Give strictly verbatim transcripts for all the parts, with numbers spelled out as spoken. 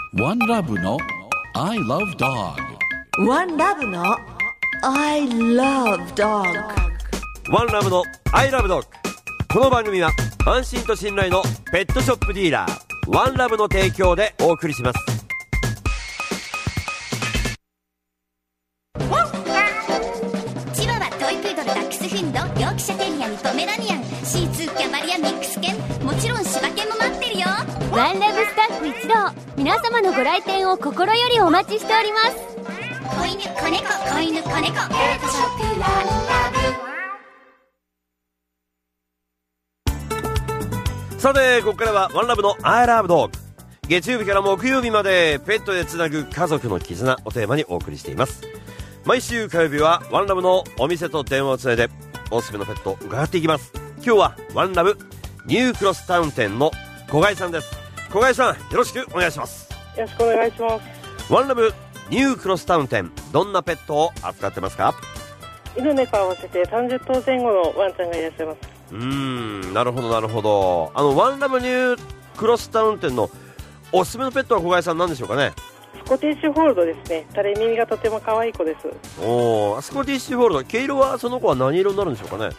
ワンラブの I love dog。 ワンラブの I love dog。 ワンラブの I love dog。 この番組は安心と信頼のペットショップディーラーワンラブの提供でお送りします。 チワワ、トイプードル、ダックスフンド、ヨークシャテリアン、ポメラニアン、シーツー、キャバリア、ミックス犬、もちろん柴犬も待ってるよ。 ワンラブスタッフ一同、皆様のご来店を心よりお待ちしております。 子犬、子猫、子犬、子猫、ペットショップワンラブ。さてここからはワンラブの I love dog。 月曜日から木曜日までペットでつなぐ家族の絆をテーマにお送りしています。毎週火曜日はワンラブのお店と電話をつないでおすすめのペットを伺っていきます。今日はワンラブニュークロスタウン店の小貝さんです。小貝さん、よろしくお願いします。 よろしくお願いします。 ワンラブニュークロスタウン店、どんなペットを扱ってますか？ 犬猫合わせてさんじゅっとうぜん後のワンちゃんがいらっしゃいます。 うーん、なるほどなるほど。あのワンラブニュークロスタウン店のおすすめのペットは小貝さん何でしょうかね？ スコティッシュホールドですね。垂れ耳がとても可愛い子です。 おー、スコティッシュホールド。毛色はその子は何色になるんでしょうかね？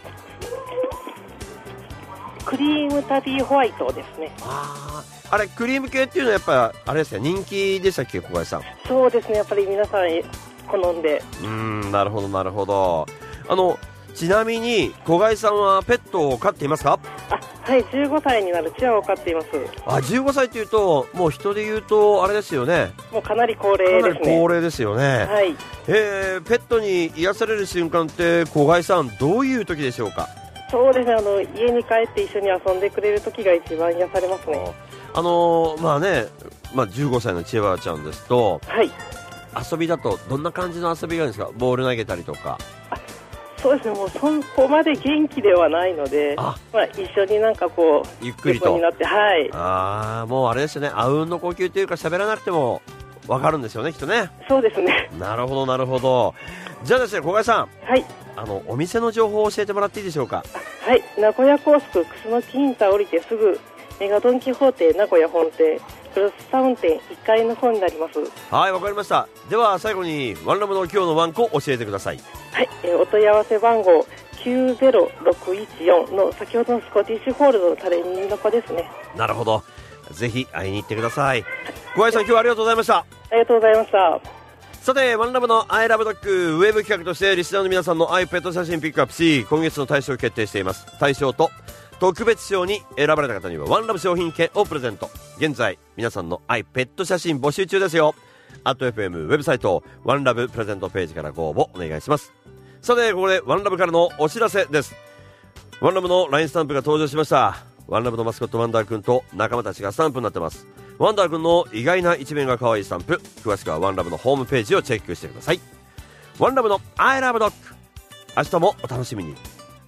クリームタビーホワイトですね。 あー、あれクリーム系っていうのはやっぱあれですね、人気でしたっけ小貝さん？ そうですね、やっぱり皆さん好んで。 うーん、なるほどなるほど。あのちなみに小貝さんはペットを飼っていますか？ あ、はい、じゅうごさいになるチワワを飼っています。 あ、じゅうごさいっていうともう人で言うとあれですよね、 もうかなり高齢ですね。 かなり高齢ですよね。 はい。 えー、ペットに癒される瞬間って小貝さんどういう時でしょうか？ そうですね、あの家に帰って一緒に遊んでくれる時が一番癒されますね。 あのー、まあね、まあ、じゅうごさいのチワワちゃんですと、 はい、 遊びだとどんな感じの遊びがあるんですか？ボール投げたりとか。 そうですね、もうそこまで元気ではないので、 あ、 まあ、一緒になんかこうゆっくりと横になって、はい。 あー、もうあれですよね、あうんの呼吸というか喋らなくても分かるんですよね、きっとね。 そうですね。 なるほどなるほど。じゃあですね、小貝さん、 はい、 あのお店の情報を教えてもらっていいでしょうか？ はい、名古屋高速楠木インター降りてすぐメガドンキホーテ名古屋本店クロスタウン店いっかいの方になります。 はい、わかりました。では最後にワンラブの今日のワンコ教えてください。 はい、えー、お問い合わせ番号きゅうゼロろくいちよんの先ほどのスコティッシュホールドの垂れ耳の子ですね。 なるほど、ぜひ会いに行ってください。小貝さん、今日はありがとうございました。 ありがとうございました。 さてワンラブの I love dog ウェブ企画としてリスナーの皆さんの アイペット写真ピックアップし、今月の対象を決定しています。対象と特別賞に選ばれた方にはワンラブ商品券をプレゼント。現在皆さんの アイペット写真募集中ですよ。アット エフエム ウェブサイトワンラブプレゼントページからご応募お願いします。さてここでワンラブからのお知らせです。ワンラブの ライン スタンプが登場しました。ワンラブのマスコットワンダーくんと仲間たちがスタンプになってます。ワンダーくんの意外な一面が可愛いスタンプ、詳しくはワンラブのホームページをチェックしてください。ワンラブの I love dog、 明日もお楽しみに。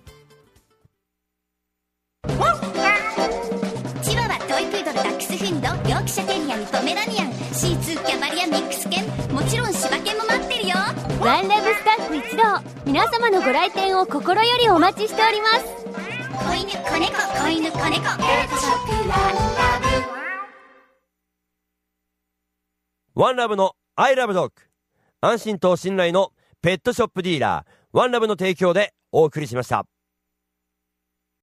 チワワ、トイプードル、ダックスフンド、ヨークシャテリアン、ポメラニアン、シーツー、キャバリア、ミックス犬、もちろん柴犬も待ってるよ。 ワンラブスタッフ一同、皆様のご来店を心よりお待ちしております。 子犬、子猫、子犬、子猫、ペットショップワンラブ。 ワンラブの I love dog、 安心と信頼のペットショップディーラーワンラブの提供でお送りしました。